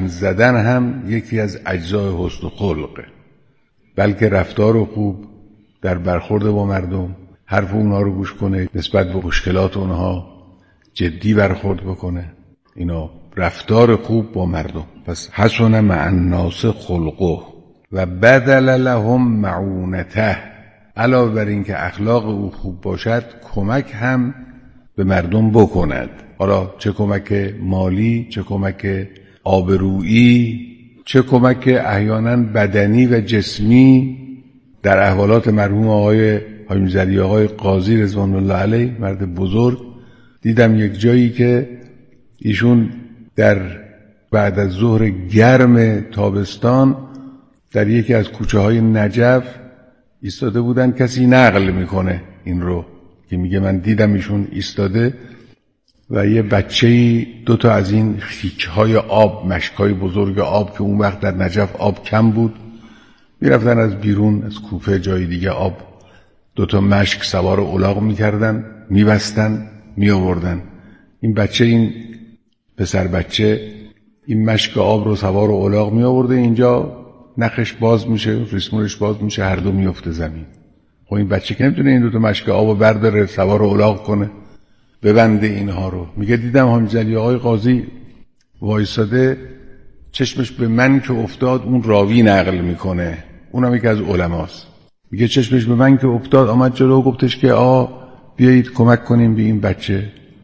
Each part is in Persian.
زدن هم یکی از اجزای حسن خلقه، بلکه رفتار خوب در برخورد با مردم، حرف اونها رو گوش کنه، نسبت به مشکلات اونها جدی برخورد بکنه، اینا رفتار خوب با مردم. پس حسن مع الناس خلقه و بدل لهم معونته، علاوه بر این که اخلاق او خوب باشد کمک هم به مردم بکند، حالا چه کمک مالی، چه کمک آبرویی، چه کمک احیانا بدنی و جسمی. در احوالات مرحوم آقای حاجی میرزعلی آقای قاضی رضوان الله علیه، مرد بزرگ، دیدم یک جایی که ایشون در بعد از ظهر گرم تابستان در یکی از کوچه های نجف ایستاده بودن، کسی نقل میکنه این رو که میگه من دیدم ایشون ایستاده و یه بچه‌ای دوتا از این خیک‌های آب، مشک‌های بزرگ آب که اون وقت در نجف آب کم بود، میرفتن از بیرون از کوپه جای دیگه آب، دوتا مشک سوار الاغ میکردن، میبستن، میآوردن. این بچه، این پسر بچه، این مشک آب رو سوار الاغ میآورده، اینجا نخش باز میشه، ریسمونش باز میشه، هر دو میفته زمین. خب این بچه که نمیتونه این دوتا مشک آب رو برداره سوار الاغ کنه ببنده اینها رو. میگه دیدم حاجی میرزعلی آقای قاضی وایساده، چشمش به من که افتاد، اون راوی نقل میکنه، اونم یکی از علماست، میگه چشمش به من که افتاد آمد جلو، گفتش که بیایید کمک کنیم به این بچه.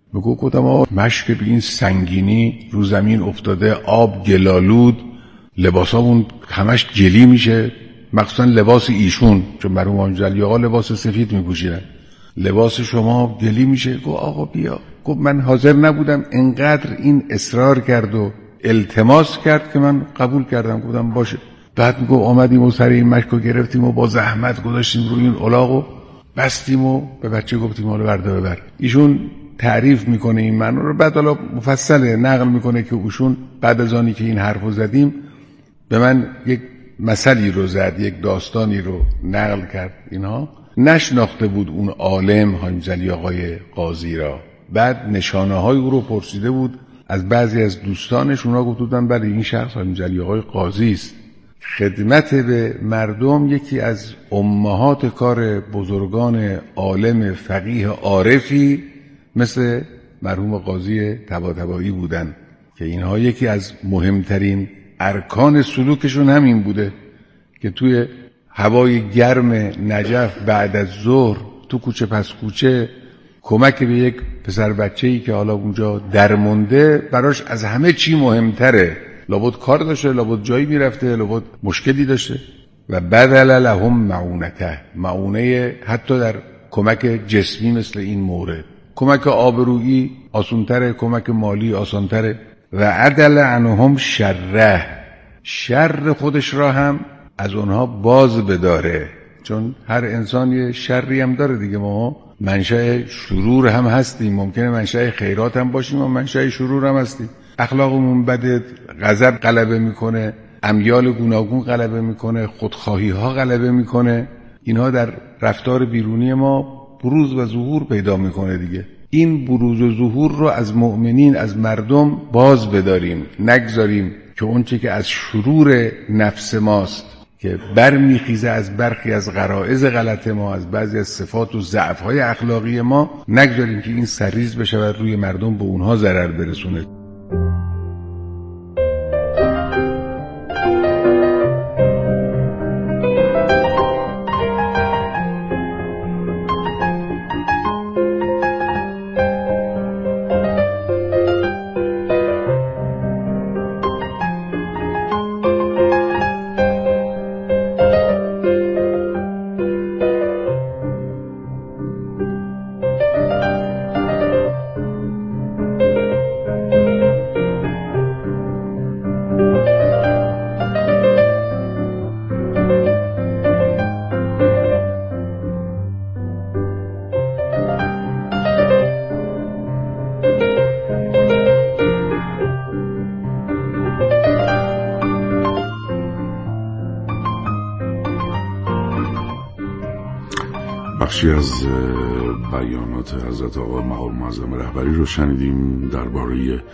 گفتم مشک به این سنگینی رو زمین افتاده، آب گلالود، لباسامون همش گلی میشه، مخصوصا لباس ایشون، چون مرحوم حاجی میرزعلی آقا لباس سفید میپوشیدن، لباس شما گلی میشه. گفت آقا بیا. گفت من حاضر نبودم، انقدر این اصرار کرد و التماس کرد که من قبول کردم، گفتم باشه. بعد میگه آمدیم و سر این مشکو گرفتیم و با زحمت گذاشتیم روی این الاغو بستیم و به بچه گفتیم حالا بردا ببر. ایشون تعریف میکنه این معنی رو، بعد حالا مفصله نقل میکنه که ایشون بعد از آنی که این حرفو زدیم به من یک مثلی رو زد، یک داستانی رو نقل کرد. اینها نشناخته بود اون عالم حاجی میرزعلی آقای قاضی را. بعد نشانه های او رو پرسیده بود از بعضی از دوستانش، اونا گفته بودن بله این شخص حاجی میرزعلی آقای قاضی است. خدمت به مردم یکی از امهات کار بزرگان عالم فقیه عارفی مثل مرحوم قاضی طباطبایی بودن که اینها یکی از مهمترین ارکان سلوکشون همین بوده که توی هوای گرم نجف بعد از ظهر تو کوچه پس کوچه کمک به یک پسر بچه‌ای که حالا اونجا درمونده براش از همه چی مهمتره. لابد کار داشته، لابد جایی میرفته، لابد مشکلی داشته. و بدل لهم معونته، معونه حتی در کمک جسمی مثل این مورد، کمک آبرویی آسان‌تره، کمک مالی آسان‌تره. و عدل عنهم شره، شر خودش را هم از اونها باز بداره، چون هر انسان یه شری هم داره دیگه. ما منشأ شرور هم هستیم، ممکنه منشأ خیرات هم باشیم و منشأ شرور هم هستیم. اخلاقمون بده، غضب غلبه میکنه، امیال گوناگون غلبه میکنه، خودخواهی ها غلبه میکنه، اینها در رفتار بیرونی ما بروز و ظهور پیدا میکنه دیگه. این بروز و ظهور رو از مؤمنین، از مردم باز بداریم، نگذاریم که اون چه که از شرور نفس ماست که برمیخیزه از برخی از غرائز غلط ما، از بعضی از صفات و ضعف‌های اخلاقی ما، نگذاریم که این سریز بشه و روی مردم به اونها ضرر برسونه. بخشی از بیانات حضرت آقا مقام معظم رهبری رو شنیدیم درباره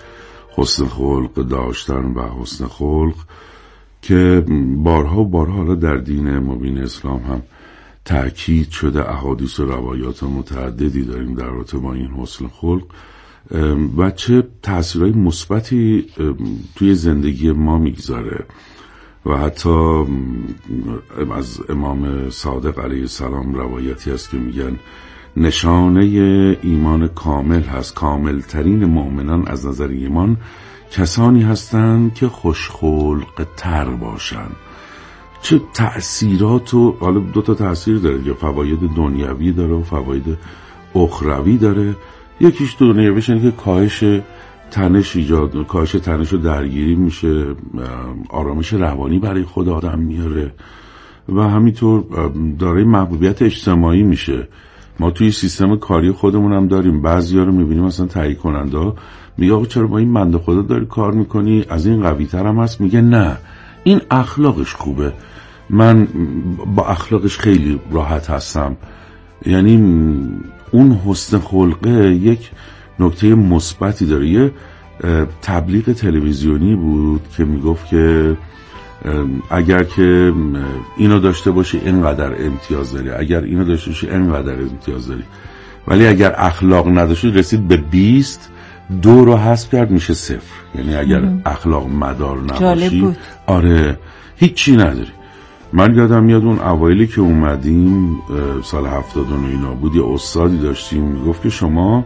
حسن خلق داشتن و حسن خلق که بارها و بارها حالا در دین مبین اسلام هم تأکید شده. احادیث و روایات متعددی داریم در رابطه با این حسن خلق و چه تأثیرهای مثبتی توی زندگی ما میگذاره. و حتی از امام صادق علیه السلام روایتی هست که میگن نشانه ایمان کامل هست، کامل ترین مؤمنان از نظر ایمان کسانی هستند که خوشخلق تر باشن. چه تأثیرات، و حالا 2 تا تأثیر داره که فواید دنیوی داره و فواید اخروی داره. یکیش دنیویش اینه که کاهش تنش و درگیری میشه، آرامش روانی برای خود آدم میاره و همینطور دارای محبوبیت اجتماعی میشه. ما توی سیستم کاری خودمون هم داریم، بعضیا رو میبینیم مثلا تهیه کننده میگه آقا چرا با این بنده خدا داری کار میکنی، از این قوی تر هم هست. میگه نه، این اخلاقش خوبه، من با اخلاقش خیلی راحت هستم. یعنی اون حسن خلقه یک نکته مثبتی داره. یه تبلیغ تلویزیونی بود که میگفت که اگر که اینو داشته باشی اینقدر امتیاز داری، اگر اینو داشته باشی اینقدر امتیاز داری، ولی اگر اخلاق نداشتی رسید به 20، 2 رو حذف کرد میشه 0. یعنی اگر اخلاق مدار نباشی آره هیچی نداری. من یادم میاد اون اوایلی که اومدیم سال 79 اینا بود، یه استادی داشتیم میگفت که شما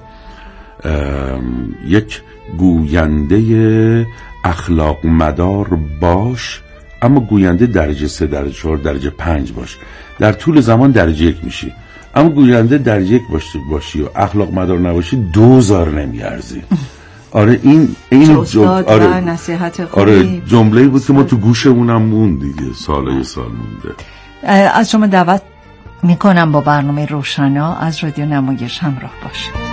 یک گوینده اخلاق مدار باش، اما گوینده درجه 3 درجه 4 درجه 5 باش، در طول زمان درجه 1 میشی. اما گوینده درجه 1 باشی و اخلاق مدار نباشی 2000 نمیارزی. آره این آره نصیحت خوبی. آره جمله‌ای بود که ما تو گوشمونم موند دیگه، سالای سال مونده. از شما دعوت میکنم با برنامه روشنا از رادیو نمایش همراه باشید.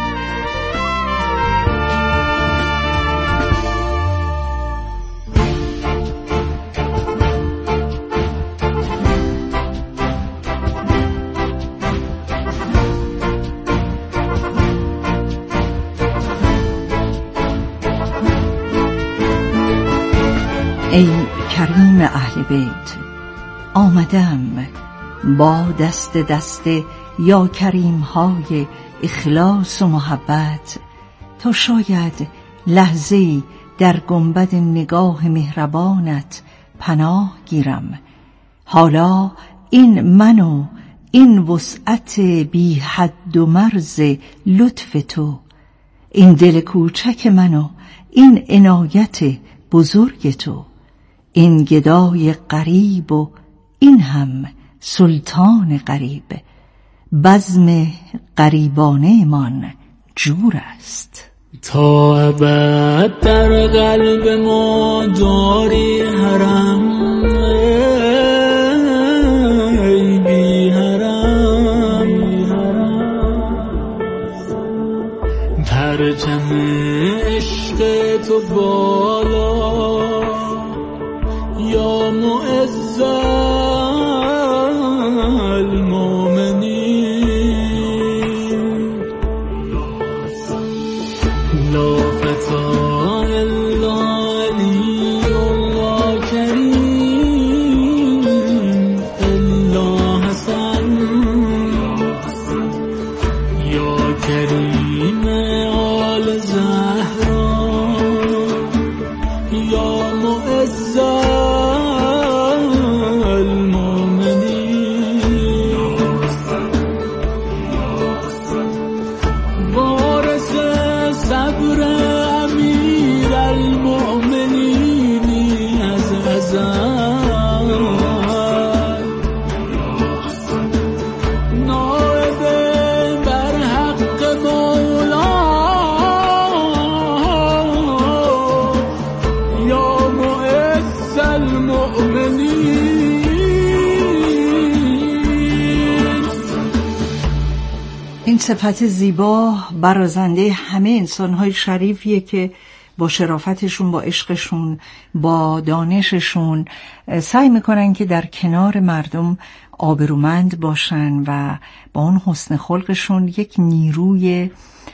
ای کریم اهل بیت، آمدم با دست دست یا کریم های اخلاص و محبت، تا شاید لحظه‌ای در گنبد نگاه مهربانت پناه گیرم. حالا این من و این وسعت بی حد و مرز لطف تو، این دل کوچک من و این عنایت بزرگ تو، این گدای غریب و این هم سلطان غریب، بزم غریبانه من جور است. تا ابد در قلب ما داری حرم، ای بی حرم، پرچم عشق تو بالا یا معز المؤمنین، لا فتا الا علی الله کریم الا حسن، یا کریم آل زهرا یا معز این صفت زیبا برازنده همه انسان‌های شریفیه که با شرافتشون، با عشقشون، با دانششون سعی میکنن که در کنار مردم آبرومند باشن و با اون حسن خلقشون یک نیروی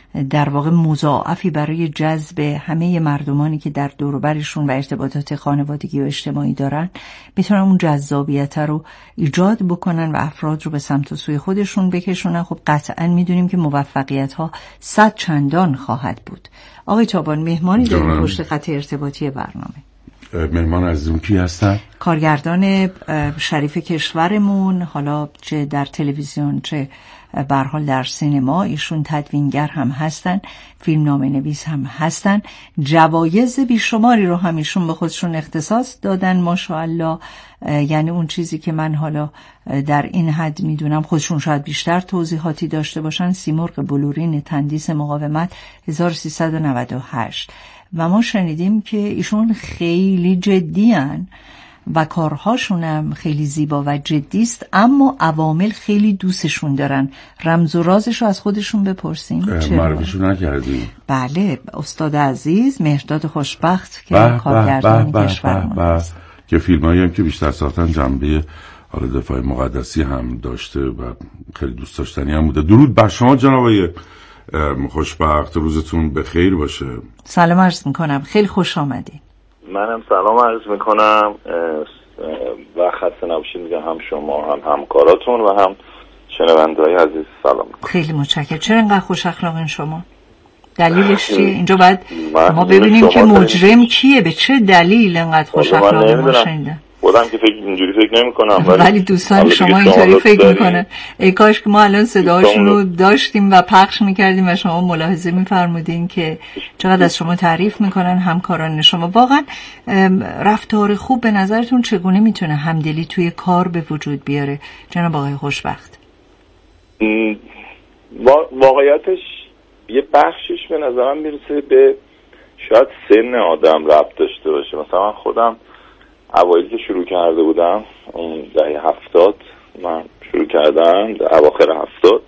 در واقع مضاعفی برای جذب همه مردمانی که در دور و برشون و ارتباطات خانوادگی و اجتماعی دارن میتونن اون جذابیت رو ایجاد بکنن و افراد رو به سمت و سوی خودشون بکشونن. خب قطعا میدونیم که موفقیت ها 100 چندان خواهد بود. آقای تابان، مهمانی داریم پشت خط ارتباطی برنامه. مهمان عزیزم کی هستن؟ کارگردان شریف کشورمون، حالا چه در تلویزیون چه به هر حال در سینما. ایشون تدوینگر هم هستن، فیلمنامه نویس هم هستن. جوایز بیشماری رو هم ایشون به خودشون اختصاص دادن ماشاءالله. یعنی اون چیزی که من حالا در این حد میدونم، خودشون شاید بیشتر توضیحاتی داشته باشن. سیمرغ بلورین تندیس مقاومت 1398 و ما شنیدیم که ایشون خیلی جدیان و کارهاشون هم خیلی زیبا و جدیست، اما عوامل خیلی دوستشون دارن. رمز و رازش رو از خودشون بپرسیم. معرفیشون نکردیم. بله، استاد عزیز مهرداد خوشبخت که کارگردان کشورمون است، که فیلمایی هم که بیشتر ساختن جنبه حالا دفاع مقدسی هم داشته و خیلی دوست داشتنی هم بوده. درود بر شما جناب آقای خوشبخت، روزتون بخیر باشه. سلام عرض میکنم، خیلی خوش آمدید. منم سلام عرض میکنم و خسته نباشید میگم، هم شما هم همکاراتون و هم شنونده‌های عزیز سلام میکنم. خیلی متشکرم. چرا انقدر خوش اخلاقین شما؟ دلیلش چیه؟ اینجا باید ما ببینیم که مجرم کیه، به چه دلیل انقدر خوش اخلاقی ما شنیدن. خودم که اینجوری فکر نمی‌کنم، ولی دوستان شما اینطوری فکر میکنن. ای کاش که ما الان صداشون رو داشتیم و پخش میکردیم و شما ملاحظه میفرمودین که چقدر از شما تعریف میکنن همکاران شما. واقعا رفتار خوب به نظرتون چگونه میتونه همدلی توی کار به وجود بیاره جناب آقای خوشبخت؟ واقعیتش یه بخشش به نظرم میرسه به شاید سن آدم ربط داشته باشه. مثلا خودم اوایل که شروع کرده بودم دهه 70 من شروع کردم، در اواخر 70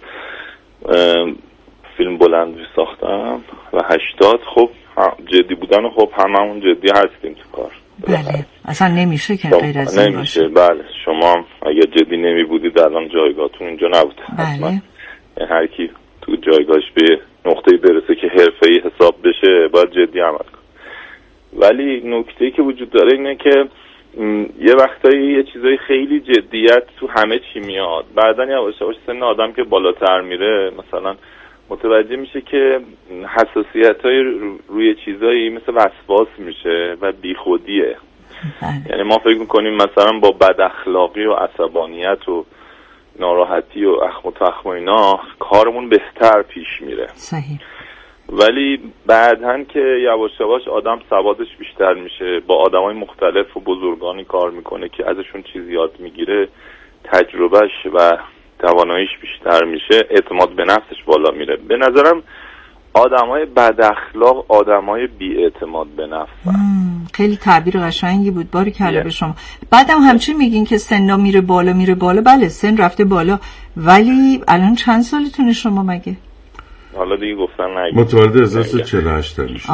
فیلم بلند ساختم و 80 خب جدی بودن و خب هممون جدی هستیم تو کار. بله اصلا نمیشه که غیر از این باشه. بله شما اگر جدی نمی بودید الان جایگاهتون اینجا نبود. بله هر کی تو جایگاهش به نقطه‌ای برسه که حرفه‌ای حساب بشه باید جدی عمل کنه. ولی نکته‌ای که وجود داره اینه که یه وقتایی یه چیزای خیلی جدیت تو همه چی میاد، بعدن یواش یواش سن آدم که بالاتر میره مثلا متوجه میشه که حساسیت‌های روی چیزایی مثل وسواس میشه و بیخودیه. یعنی ما فکر میکنیم مثلا با بد اخلاقی و عصبانیت و ناراحتی و اخم و تخم و اینا کارمون بهتر پیش میره. صحیح. ولی بعدن که یواش یواش آدم سوادش بیشتر میشه، با آدمای مختلف و بزرگانی کار میکنه که ازشون چیز یاد میگیره، تجربهش و تواناییش بیشتر میشه، اعتماد به نفسش بالا میره. به نظرم آدمای بد اخلاق آدمای بی اعتماد به نفس. خیلی تعبیر قشنگی بود، باری کلا به شما. بعدم همچین میگین که سن میره بالا. بله سن رفته بالا، ولی الان چند سالتونه شما مگه؟ حالا دیگه گفتن نگید. متولد 1348 میشون.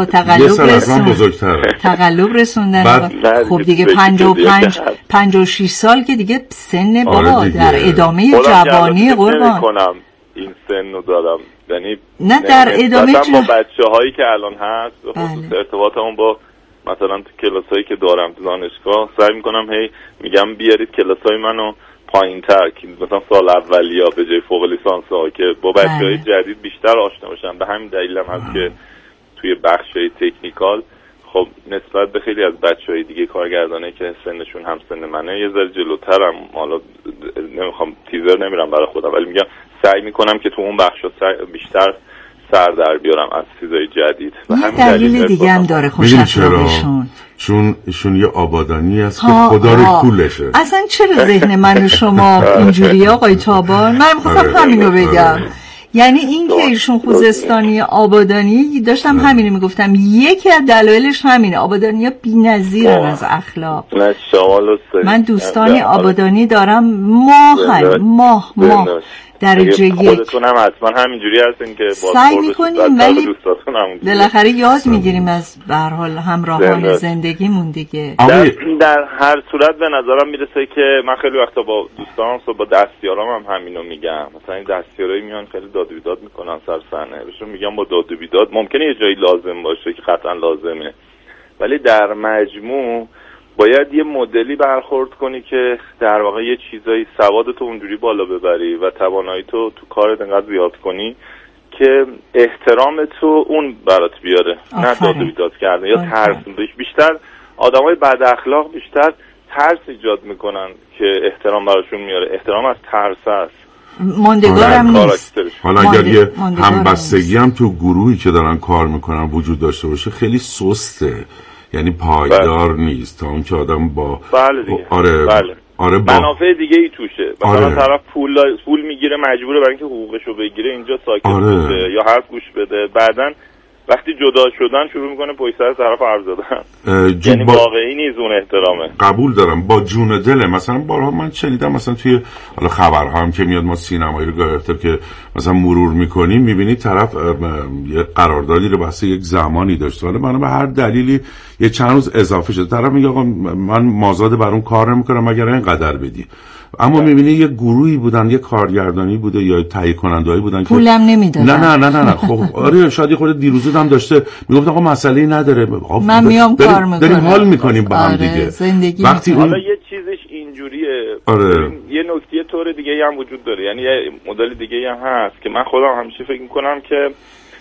تقلب رسوندن. خب دیگه 56 سال که دیگه سن بابا در ادامه جوانی قربان. این سن رو دارم، یعنی نه در ادامه با بچه‌هایی که الان هست به خصوص ارتباطمون با مثلا تو کلاسایی که دارم تو دانشگاه سعی میکنم هی میگم بیارید کلاسای منو پایین‌تر که مثلا سال اولیا به جای فوق لیسانس ها که با بچه‌های جدید بیشتر آشنا بشن. به همین دلیل هم هست که توی بخشای تکنیکال خب نسبت به خیلی از بچه‌های دیگه کارگردانه که سنشون هم سن منه یه ذره جلوترم. حالا نمیخوام تیزر نمیرم برای خودم، ولی میگم سعی میکنم که تو اون بخشا بیشتر سر در بیارم از چیزای جدید. و همین دلیل دیگه هم داره خوش‌اخلاقیشون، چون ایشون یه آبادانی است که خدا رو کولشه. اصلا چرا ذهن من و شما اینجوری آقای تابان؟ من می‌خواستم همینو بگم. یعنی این که ایشون خوزستانی آبادانی داشتم همینو میگفتم، یکی از دلایلش همینه، آبادانی‌ها بی‌نظیرن از اخلاق. من دوستانی آبادانی دارم، ماه درجه یک. خودتون هم حتما همینجوری هستین که سعی میکنیم ولی دوستاتون هم بالاخره یاد میگیریم از به هر حال همراهان زندگیمون دیگه. در هر صورت به نظرم میرسه که من خیلی وقتا با دوستان با دستیارام هم همینو میگم. مثلا این دستیارایی میان خیلی داد و بیداد میکنن سر صحنه، بهشون میگم با داد و بیداد ممکنه یه جایی لازم باشه که قطعا لازمه، ولی در مجموع باید یه مدلی برخورد کنی که در واقع یه چیزایی سوادتو اونجوری بالا ببری و تواناییتو تو کارت انقدر زیاد کنی که احترامتو اون برات بیاره، نه داد و بیداد کردن یا ترس. بیشتر آدمای بد اخلاق بیشتر ترس ایجاد میکنن که احترام براشون میاره. احترام از ترس است، ماندگارم نیست. حالا اگر یه همبستگی هم تو گروهی که دارن کار میکنن وجود داشته باشه خیلی سسته، یعنی پایدار نیست تا اون که آدم با آره منافع دیگه ای توشه. مثلا طرف پول میگیره مجبوره برای اینکه حقوقشو بگیره اینجا ساکت بشه یا حرف گوش بده، بعدن وقتی جدا شدن شروع میکنه پشت سر طرف حرف زدن. یعنی واقعی نیست اون احترامه. قبول دارم با جون دله. مثلا بارها من شنیدم مثلا توی حالا خبرها هم که میاد ما سینمایی رو گرفته که مثلا مرور میکنیم میبینی طرف یه قراردادی رو بحث یک زمانی داشته، حالا بنا به هر دلیلی یه چند روز اضافه شده، طرف میگه آقا من مازاد بر اون کار نمیکنم مگر اینقدر بدی. اما میبینی یه گروهی بودن، یه کارگردانی بوده یا تهیه کننده‌ای بودن که پولم نمیدادن. نه خب آره شاید خود دیروزه هم داشته میگفت آقا مسئله‌ای نداره من میام کار میکنم، داریم حال میکنیم با هم دیگه. وقتی حالا یه چیزش اینجوریه. یه نکته طور دیگه هم وجود داره، یعنی یه مدل دیگه هم هست که من خودم همیشه فکر میکنم که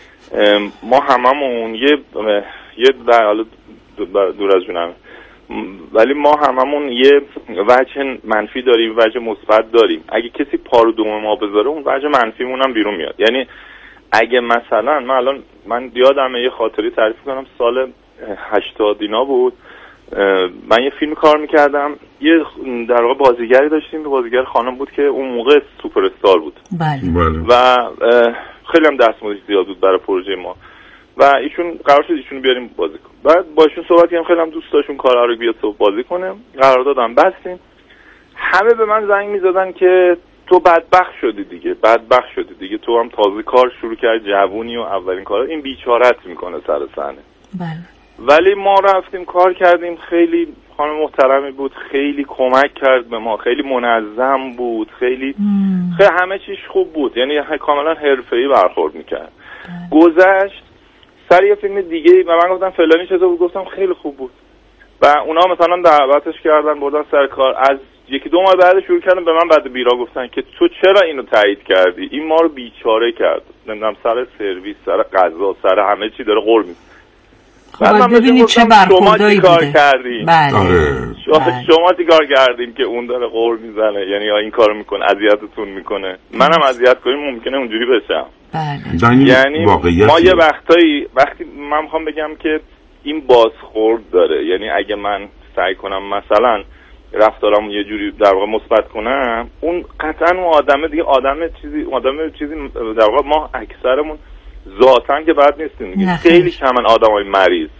ما هممون یه حالا دور از جونم، ولی ما هممون یه وجه منفی داریم، وجه مثبت داریم. اگه کسی پارو دوم ما بذاره اون وجه منفیمون هم بیرون میاد. یعنی اگه مثلا من یادمه یه خاطری تعریف کنم، سال 80 اینا بود، من یه فیلم کار میکردم، یه در واقع بازیگری داشتیم، بازیگر خانم بود که اون موقع سوپر استار بود. بله. و خیلی هم دستمزدش زیاد بود برای پروژه ما و ایشون قرار شد ایشون بیاریم بازی کنه. بعد باشون صحبت کردم، خیلی هم دوست داشتون کارا رو بیاد تو بازی کنه، قراردادم بستیم. همه به من زنگ میزدن که تو بدبخت شدی دیگه، تو هم تازه کار شروع کردی، جوونی و اولین کارا، این بیچاره‌ت میکنه سر صحنه. بله. ولی ما رفتیم کار کردیم، خیلی خانم محترمی بود، خیلی کمک کرد به ما، خیلی منظم بود، خیلی همه چیش خوب بود، یعنی کاملا حرفه‌ای برخورد میکرد. گذشت سر یه فیلم دیگه و من گفتم فلانی چطور بود، گفتم خیلی خوب بود و اونا مثلا دعوتش کردن بردن سر کار. از یکی دو ماه بعد شروع کردن به من بعد بیرا گفتن که تو چرا اینو تایید کردی، این ما رو بیچاره کرد، نمیدونم سر سرویس، سر غذا، سر همه چی داره غور میزنه. خب ببینید چه برخوردایی کار بوده. کردیم. بله. شما چی کار کردیم که اون داره غور میزنه، یعنی یا این کارو میکنه اذیتتون میکنه، منم اذیت کنیم ممکنه اونجوری بشم. بله. یعنی ما یه وقتی من میخوام بگم که این بازخورد داره، یعنی اگه من سعی کنم مثلا رفتارم یه جوری در واقع مثبت کنم، اون قطعا اون آدم چیزی در واقع ما اکثرمون ذاتاً که بد نیستیم دیگه، خیلی کمن آدمای مریض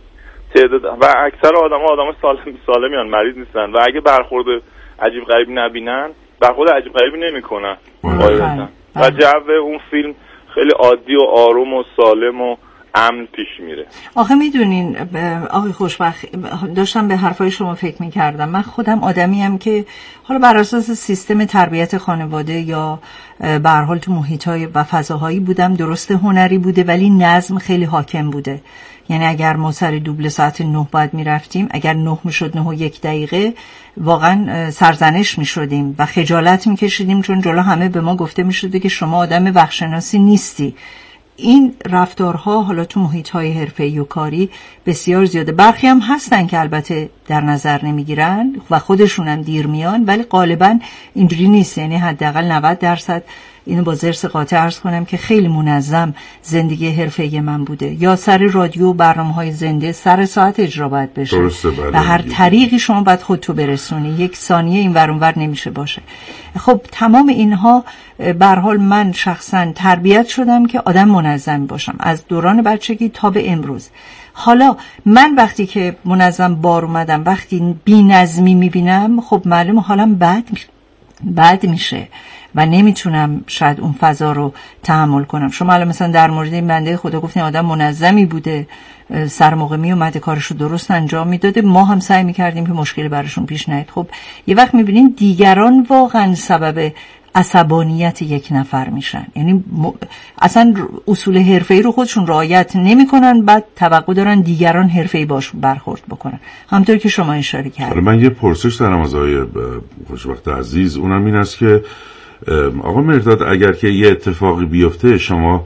و اکثر آدمای سالمیان مریض نیستن و اگه برخورد عجیب غریب نبینن برخورد عجیب غریبی نمیکنن و جو اون فیلم خیلی عادی و آروم و سالم و امن پیش میره. آخه میدونین آقای خوشبخت، داشتم به حرفای شما فکر میکردم، من خودم آدمیم که حالا بر اساس سیستم تربیت خانواده یا به هر حال تو محیط‌های و فضاهایی بودم، درست هنری بوده ولی نظم خیلی حاکم بوده. یعنی اگر ما سر دوبله ساعت 9 باید میرفتیم، اگر 9 میشد 9 و 1 دقیقه واقعا سرزنش میشدیم و خجالت میکشیدیم، چون جلو همه به ما گفته میشده که شما آدم وقت‌شناسی نیستی. این رفتارها حالا تو محیط‌های حرفه‌ای و کاری بسیار زیاده. برخی هم هستن که البته در نظر نمیگیرن و خودشون هم دیر میان، ولی غالبا اینجوری نیست. یعنی حداقل 90% اینو با ضرس قاطع عرض کنم که خیلی منظم زندگی حرفه‌ای من بوده. یا سر رادیو و برنامه‌های زنده سر ساعت اجرا باید بشه و هر طریقی شما باید خودتو برسونی، یک ثانیه این ور اون ور نمیشه باشه. خب تمام اینها به هر حال من شخصا تربیت شدم که آدم منظم باشم از دوران بچگی تا به امروز. حالا من وقتی که منظم بار اومدم، وقتی بی‌نظمی میبینم، خب معلومه حالم بد بد میشه و نمیتونم شاید اون فضا رو تحمل کنم. شما الان مثلا در مورد این بنده خدا گفتین آدم منظمی بوده، سر موقع می اومده کارش رو درست انجام میداده، ما هم سعی میکردیم که مشکلی براشون پیش نیاد. خب یه وقت میبینین دیگران واقعا سبب عصبانیت یک نفر میشن، یعنی اصلا اصول حرفه‌ای رو خودشون رعایت نمیکنن، بعد توقع دارن دیگران حرفه‌ای باشون برخورد بکنن، همونطور که شما اشاره کردید. من یه پرسش دارم از آقای خوشبخت عزیز، اونم این است که آقا مرداد اگر که یه اتفاقی بیفته، شما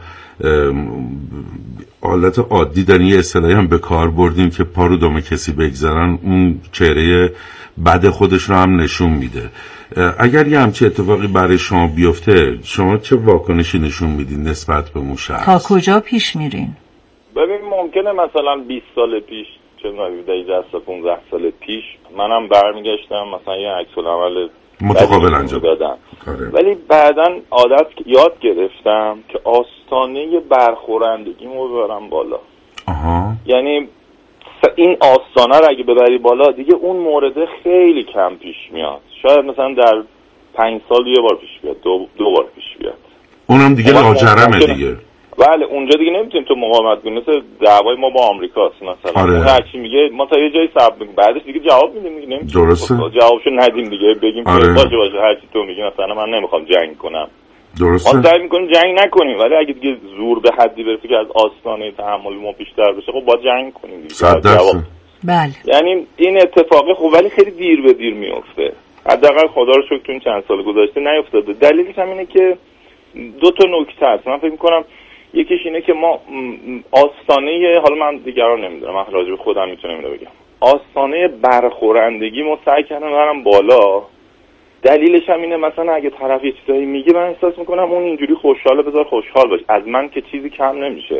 حالت عادی دارین یه اصطلاحی هم به کار بردیم که پا رو دم کسی بگذارن، اون چهره بد خودش رو هم نشون میده. اگر یه همچه اتفاقی برای شما بیفته، شما چه واکنشی نشون میدین نسبت به اون شخص؟ تا کجا پیش میرین؟ ببین ممکنه مثلا 20 سال پیش، چه می‌دونم 10 15 سال پیش منم برمیگشتم مثلا یه عکس العمل متقابل انجام دادم، ولی بعداً یاد گرفتم که آستانه برخورندگیمو ببرم بالا. یعنی این آستانه رو اگه ببری بالا دیگه اون مورد خیلی کم پیش میاد، شاید مثلا در 5 سال یه بار پیش بیاد، دو بار پیش بیاد، اونم دیگه لاجرمه دیگه. بله اونجا دیگه نمیتونیم تو مقاومت کنیم، مثل دعوای ما با آمریکاست مثلا. اون هر چی میگه ما تا یه جایی صبر می‌کنیم، بعدش دیگه جواب میدیم دیگه، نمیتونیم درسته جوابشو ندیم دیگه، بگیم که باشه هر چی تو میگی، مثلا من نمیخوام جنگ کنم. درسته، ما سعی می‌کنیم جنگ نکنیم، ولی اگه دیگه زور به حدی برسه که از آستانه تحمل ما بیشتر بشه، خب با جنگ کنیم دیگه. بله. یعنی این اتفاقه خب ولی خیلی دیر به دیر میفته، حداقل خدا رو شکر تو این چند سال گذشته نیفتاده. دلیلش هم اینه که دو تا نکته هست. من فکر می‌کنم یکیش اینه که ما آستانه، حالا من دیگران نمیدونم، من راجع به خودم میتونم اینو بگم، آستانه برخورندگی ما سعی کردم برم بالا. دلیلش هم اینه مثلا اگه طرف یه چیزایی میگه من احساس میکنم اون اینجوری خوشحاله، بذار خوشحال باش، از من که چیزی کم نمیشه.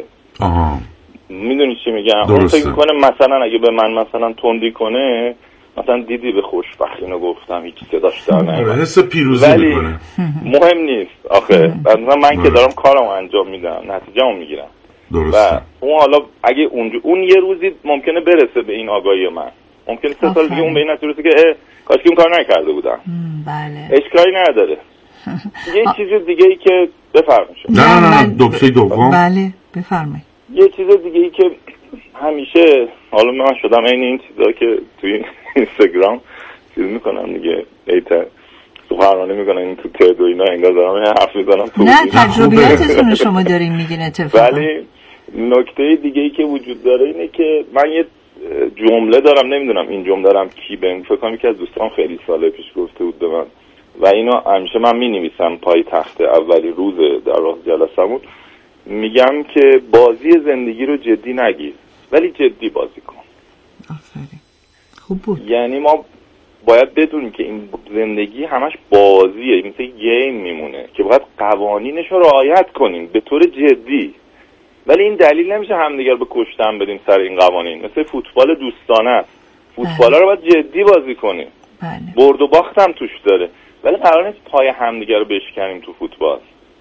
میدونی چی میگم؟ اون فکر میکنه مثلا اگه به من مثلا تندی کنه، مثلا دیدی به خوشبخت اینو گفتم هیچ صداش در نمیاد، حس پیروزی میکنه. مهم نیست آخه، مثلا من که دارم کارمو انجام میدم نتیجه‌مو میگیرم. درسته. و اون حالا اگه اون یه روزی ممکنه برسه به این آگاهی من، ممکنه 3 سال دیگه اون به این نتیجه برسه که کاش که اون کار نکرده بودم. بله. اشکالی نداره. یه چیز دیگه ای که بفرمایید. نه دکتر دوم. بله بفرمایید. یه چیز دیگه ای که همیشه، حالا من شدم این چیزا که توی اینستاگرام چیز میکنم دیگه، ایتا سخنرانی میکنن این تو تد و اینا، انگار دارم حرف میزنم تو. نه تجربیاتتون شما دارین میگین اتفاقا. ولی نکته دیگه ای که وجود داره اینه که من یه جمله دارم، نمیدونم این جمله دارم کی بهم، فکر کنم یکی از دوستان خیلی سال پیش گفته بود به من و اینو همیشه من مینویسم پای تخت اولی روز در راه جلسمون، میگم که بازی زندگی رو جدی نگیر ولی جدی بازی کن. آفرین، خوب بود. یعنی ما باید بدونیم که این زندگی همش بازیه، مثل گیم میمونه که باید قوانینش رو رعایت کنیم به طور جدی، ولی این دلیل نمیشه همدیگر به کشتن بدیم سر این قوانین. مثل فوتبال دوستانه است، فوتبالا رو باید جدی بازی کنیم. برد و باخت هم توش داره، ولی قرار نیست پای همدیگر رو بشکنیم تو فوتبال.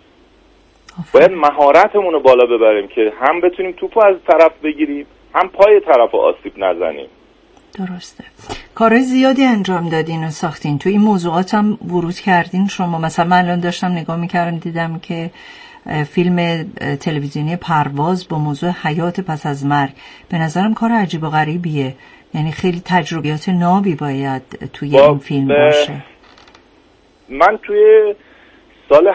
باید مهارتمون رو بالا ببریم که هم بتونیم توپو از طرف بگیریم، هم پای طرف آسیب نزنیم. درسته. کارهای زیادی انجام دادین و ساختین، تو این موضوعات هم ورود کردین شما. مثلا من الان داشتم نگاه میکردم دیدم که فیلم تلویزیونی پرواز با موضوع حیات پس از مرگ، به نظرم کار عجیب و غریبیه، یعنی خیلی تجربیات نابی باید توی این فیلم باشه. من توی سال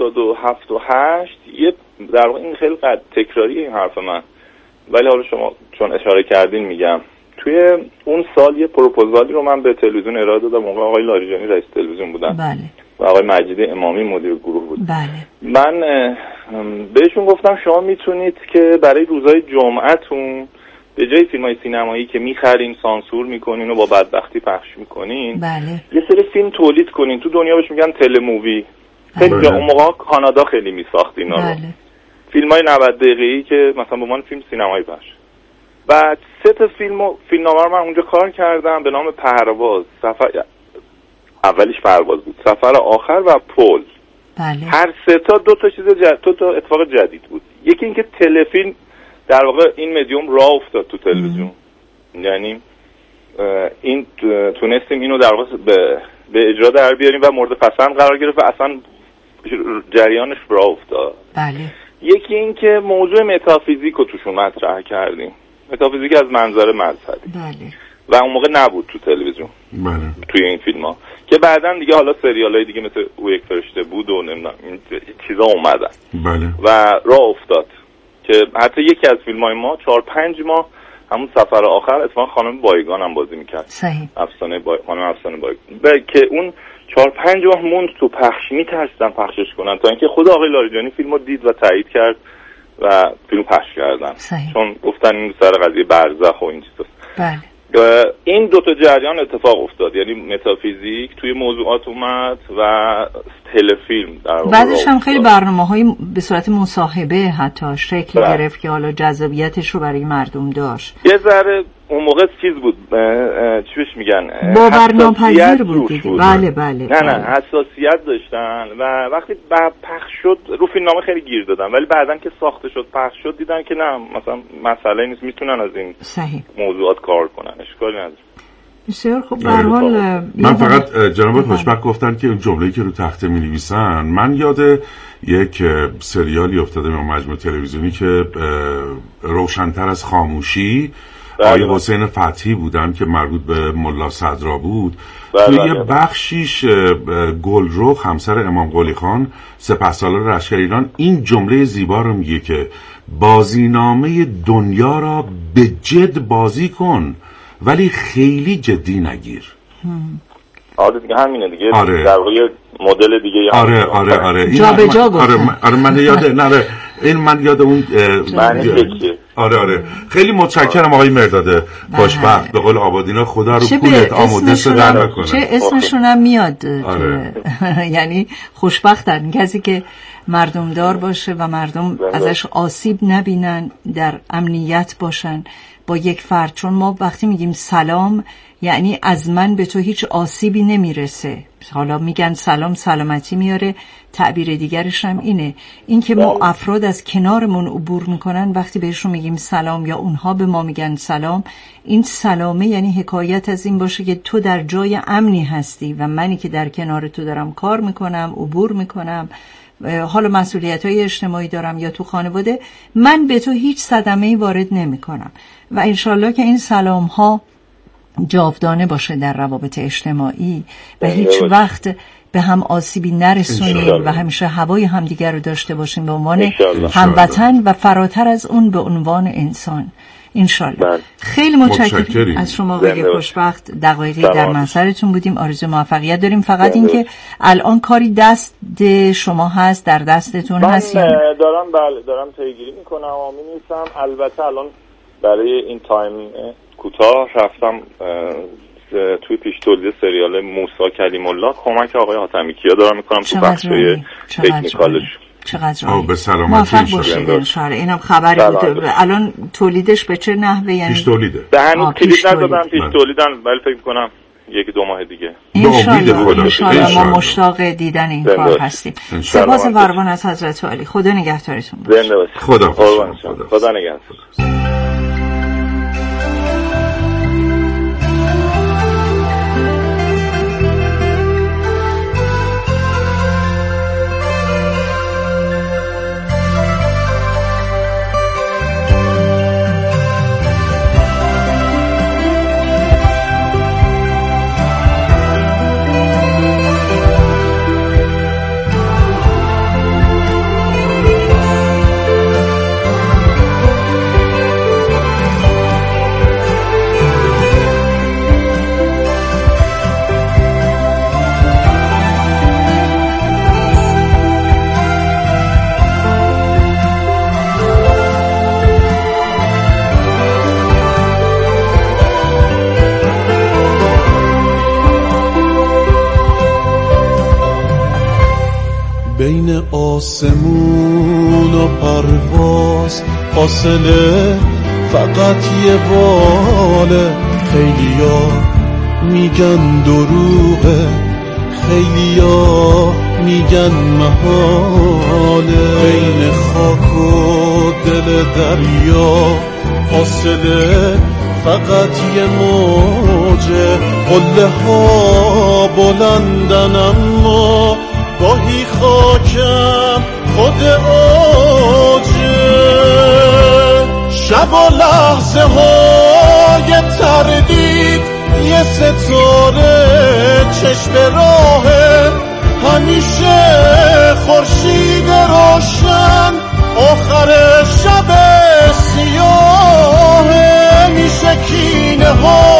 77-78 یه در واقع این خیلی تکراری این حرف من، ولی حالا شما چون اشاره کردین میگم، توی اون سال یه پروپوزالی رو من به تلویزیون ارائه دادم. موقع آقای لاریجانی رئیس تلویزیون بودن. بله. و آقای مجید امامی مدیر گروه بود. بله. من بهشون گفتم شما میتونید که برای روزهای جمعه‌تون به جای فیلم‌های سینمایی که می‌خرین، سانسور می‌کنین و با بدبختی پخش می‌کنین، بله، یه سری فیلم تولید کنین. تو دنیا بهش میگن تلمووی. خیلی جا اون موقع کانادا خیلی می‌ساخت اینا رو. بله. فیلم‌های 90 دقیقه‌ای که مثلا به عنوان فیلم سینمایی پخش. بعد 3 تا فیلمنامه رو من اونجا کار کردم به نام پرواز، اولیش پرواز بود، سفر آخر و پل. بله. هر 3 تا دو تا اتفاق جدید بود. یکی اینکه تلفیلم در واقع این مدیوم راه افتاد تو تلویزیون، یعنی این تونستیم اینو در واقع به به اجرا در بیاریم و مورد پسند قرار گرفت و اصلا جریانش راه افتاد. بله. یکی این که موضوع متافیزیک رو توشون مطرح کردیم، متافیزیک از منظر مذهبی. بله. و اون موقع نبود تو تلویزیون. بله. توی این فیلم ها که بعداً دیگه حالا سریالای دیگه مثل او یک فرشته بود و نمیدونم این چیزا اومدن. بله. و راه افتاد که حتی یکی از فیلم‌های ما 4-5 ماه همون سفر آخر اتفاقا خانم بایگان هم بازی میکرد. صحیح. خانم افسانه بایگان که اون 4-5 ماه موند تو پخش، میترسیدن پخشش کنن تا اینکه خود آقای لاریجانی فیلمو دید و تایید کرد و فیلم پخش کردن. صحیح. چون گفتن این سر قضیه برزخ و این چیزاست. بله. این دوتا جریان اتفاق افتاد، یعنی متافیزیک توی موضوعات اومد و تلفیلم در بعدش هم خیلی برنامه‌های به صورت مصاحبه حتی شکل گرفت که حالا جذابیتش رو برای مردم داشت. یه ذره اون موقع چیز بود، چی بهش میگن، باورناپذیر بود دیگه. بله بله. نه حساسیت داشتن و وقتی پخش شد رو فیلمنامه خیلی گیر دادن، ولی بعدن که ساخته شد پخش شد دیدن که نه مثلا مسئله نیست، میتونن از این صحیح موضوعات کار کنن، اشکالی نداره. بسیار خوب. به هر حال من فقط جناب خوشبخت گفتن که جمله‌ای که رو تخته می‌نویسن، من یاد یک سریالی افتادم یا مجموعه تلویزیونی که روشن‌تر از خاموشی، آقای حسین فتحی بودن که مربوط به ملا صدرا بود. توی یه بخشیش گلرخ همسر امام قلی خان سپهسالار لشکر ایران این جمله زیبا رو میگه که بازینامه دنیا را به جد بازی کن ولی خیلی جدی نگیر. آره دیگه همینه دیگه. آره. در واقع مدل دیگه. آره. جا به جا گفتن. آره من یاد این من یاد اون آره خیلی متشکرم آقای مرداد خوشبخت. به قول آبادینا خدا رو پولت آموده در نکنه. چه اسمشون هم میاد. یعنی خوشبختن کسی که مردم دار باشه و مردم ازش آسیب نبینن، در امنیت باشن با یک فرد. چون ما وقتی میگیم سلام یعنی از من به تو هیچ آسیبی نمیرسه. حالا میگن سلام سلامتی میاره، تعبیر دیگرش هم اینه، این که ما افراد از کنارمون عبور میکنن وقتی بهشون میگیم سلام یا اونها به ما میگن سلام، این سلامه یعنی حکایت از این باشه که تو در جای امنی هستی و منی که در کنار تو دارم کار میکنم، عبور میکنم، حالا مسئولیت‌های اجتماعی دارم یا تو خانواده، من به تو هیچ صدمه‌ای وارد نمی‌کنم و انشالله که این سلام‌ها جاودانه باشه در روابط اجتماعی و هیچ وقت به هم آسیبی نرسونیم و همیشه هوای همدیگر رو داشته باشیم به عنوان هموطن و فراتر از اون به عنوان انسان انشالله. خیلی متشکرم از شما آقای خوشبخت. دقایقی در منصرتون بودیم. آرزو موفقیت داریم. فقط این که الان کاری دست شما هست، در دستتون هست؟ من دارم پیگیری میکنم و می‌نویسم. البته الان برای این تایم کوتاه رفتم توی پیش تولید سریال موسی کلیم الله کمک آقای حاتمی کیا دارم میکنم تو بخشای تکنیکالش. چقدر به سلامتی انشالله. اینم خبری بود. الان تولیدش به چه نحوه؟ یعنی پیش تولیده. هنوز کلید ندادم، پیش تولیدن، ولی فکر میکنم 1-2 ماه دیگه. انشالله ما مشتاق دیدن این کار هستیم. سپاس فراوان از حضرت عالی. خدا نگهدارتون باشه. زنده باشید. خدا نگهدار. بین آسمون و پرواز فاصله فقط یه باله. خیلیا میگن دروغه، خیلیا میگن محاله. بین خاک و دل دریا فاصله فقط یه موجه، قله ها بلندن اما گاهی خاکم خود اوجه. شب و لحظه های تردید یه ستاره چشم راهه، همیشه خورشید روشن آخر شب سیاهه. میشه کینه ها